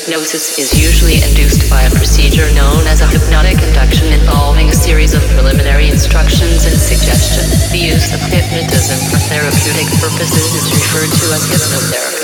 hypnosis is usually induced by a procedure known as a hypnotic induction involving a series of preliminary instructions and suggestion. The use of hypnotism for therapeutic purposes is referred to as hypnotherapy.